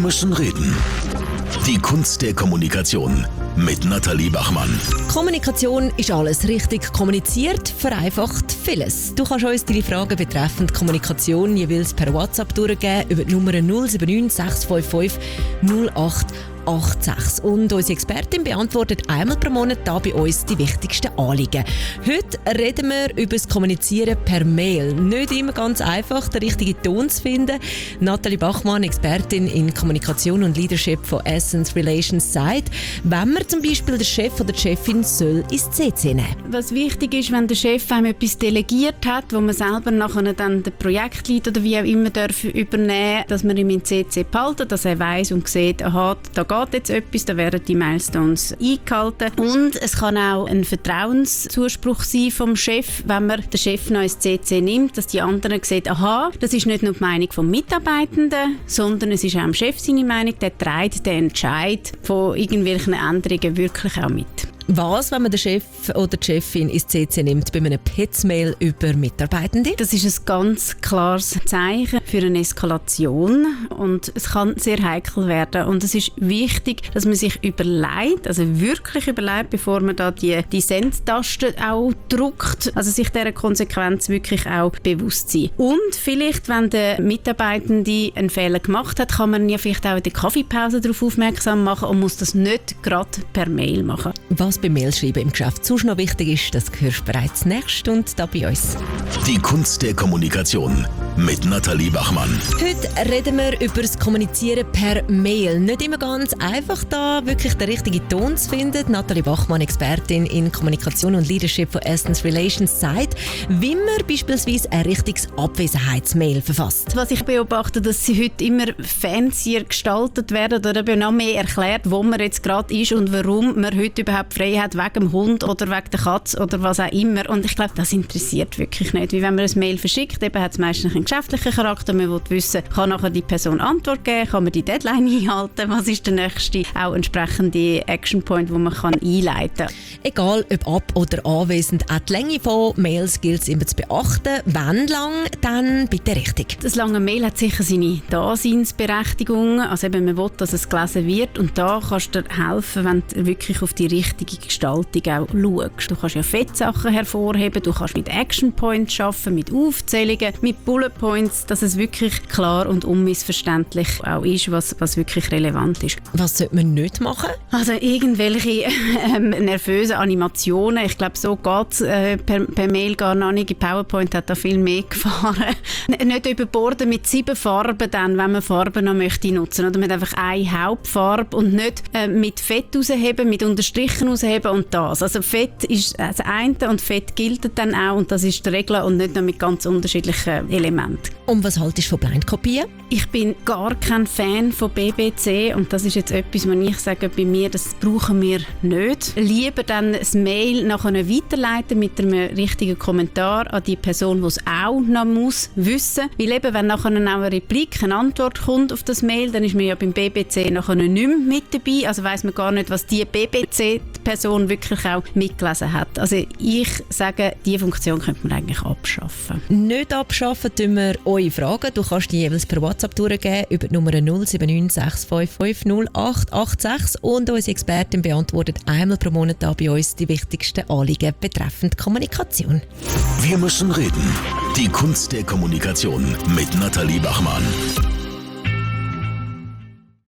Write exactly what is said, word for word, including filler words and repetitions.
müssen reden. Die Kunst der Kommunikation mit Nathalie Bachmann. Kommunikation ist alles. Richtig kommuniziert vereinfacht vieles. Du kannst uns deine Fragen betreffend Kommunikation jeweils per WhatsApp durchgeben über die Nummer null sieben neun sechs fünf fünf null acht acht sechs. Und unsere Expertin beantwortet einmal pro Monat da bei uns die wichtigsten Anliegen. Heute reden wir über das Kommunizieren per Mail. Nicht immer ganz einfach, den richtigen Ton zu finden. Nathalie Bachmann, Expertin in Kommunikation und Leadership von Essence Relations, sagt, wenn man zum Beispiel den Chef oder die Chefin soll ins C C nehmen. Was wichtig ist, wenn der Chef einem etwas delegiert hat, wo man selber nachher dann den Projektleiter oder wie auch immer darf übernehmen, dass man ihn in C C behalten, dass er weiss und sieht, aha, da geht jetzt etwas, da werden die Milestones eingehalten. Und es kann auch ein Vertrauenszuspruch sein vom Chef, wenn man den Chef noch ins C C nimmt, dass die anderen sehen, aha, das ist nicht nur die Meinung des Mitarbeitenden, sondern es ist auch dem Chef seine Meinung, der trägt den Entscheid von irgendwelchen Änderungen wirklich auch mit. Was, wenn man den Chef oder die Chefin ins C C nimmt bei einem Petzmail über Mitarbeitende? Das ist ein ganz klares Zeichen für eine Eskalation und es kann sehr heikel werden. Und es ist wichtig, dass man sich überlegt, also wirklich überlegt, bevor man da die, die Send-Taste auch drückt, also sich dieser Konsequenz wirklich auch bewusst sein. Und vielleicht, wenn der Mitarbeitende einen Fehler gemacht hat, kann man ja vielleicht auch in der Kaffeepause darauf aufmerksam machen und muss das nicht gerade per Mail machen. Was beim Mailschreiben im Geschäft sonst noch wichtig ist, das hörst du bereits nächst und da bei uns. Die Kunst der Kommunikation mit Nathalie Bachmann. Heute reden wir über das Kommunizieren per Mail. Nicht immer ganz einfach, da wirklich den richtigen Ton zu finden. Nathalie Bachmann, Expertin in Kommunikation und Leadership von Essence Relations, sagt, wie man beispielsweise ein richtiges Abwesenheitsmail verfasst. Was ich beobachte, dass sie heute immer fancier gestaltet werden oder eben noch mehr erklärt, wo man jetzt gerade ist und warum man heute überhaupt frei hat, wegen dem Hund oder wegen der Katze oder was auch immer. Und ich glaube, das interessiert wirklich nicht. Wie wenn man ein Mail verschickt, eben hat es meistens einen geschäftlichen Charakter. Man will wissen, kann nachher die Person Antwort geben, kann man die Deadline einhalten, was ist der nächste, auch entsprechende Action Point, wo man kann einleiten kann. Egal ob ab- oder anwesend, auch die Länge von Mails gilt es immer zu beachten. Wenn lang, dann bitte richtig. Das lange Mail hat sicher seine Daseinsberechtigung. Also eben, man will, dass es gelesen wird und da kannst du dir helfen, wenn du wirklich auf die richtige Gestaltung auch schaust. Du kannst ja Fettsachen hervorheben, du kannst mit Action Points arbeiten, mit Aufzählungen, mit Bullet Points, dass es wirklich klar und unmissverständlich auch ist, was, was wirklich relevant ist. Was sollte man nicht machen? Also irgendwelche ähm, nervösen Animationen. Ich glaube, so geht es äh, per, per Mail gar noch nicht. PowerPoint hat da viel mehr gefahren. Nicht überborden mit sieben Farben, dann, wenn man Farben noch möchte nutzen. Oder mit einfach eine Hauptfarbe und nicht äh, mit Fett rausheben, mit Unterstrichen rausheben und das. Also Fett ist das eine und Fett gilt dann auch und das ist die Regel und nicht nur mit ganz unterschiedlichen Elementen. Und was haltest du von Blindkopien? Ich bin gar kein Fan von B B C und das ist jetzt etwas, was ich sage, bei mir, das brauchen wir nicht. Lieber dann das Mail nachher weiterleiten mit einem richtigen Kommentar an die Person, die es auch noch muss wissen. Weil eben, wenn nachher auch eine Replik, eine Antwort kommt auf das Mail, dann ist man ja beim B B C nachher nicht mehr mit dabei. Also weiss man gar nicht, was die B B C-Person wirklich auch mitgelesen hat. Also ich sage, diese Funktion könnte man eigentlich abschaffen. Nicht abschaffen, tun wir eure Fragen. Du kannst die jeweils per WhatsApp durchgeben über die Nummer null sieben neun sechs fünf fünf null acht acht sechs und unsere Expertin beantwortet einmal pro Monat da bei uns die wichtigsten Anliegen betreffend Kommunikation. Wir müssen reden. Die Kunst der Kommunikation mit Nathalie Bachmann.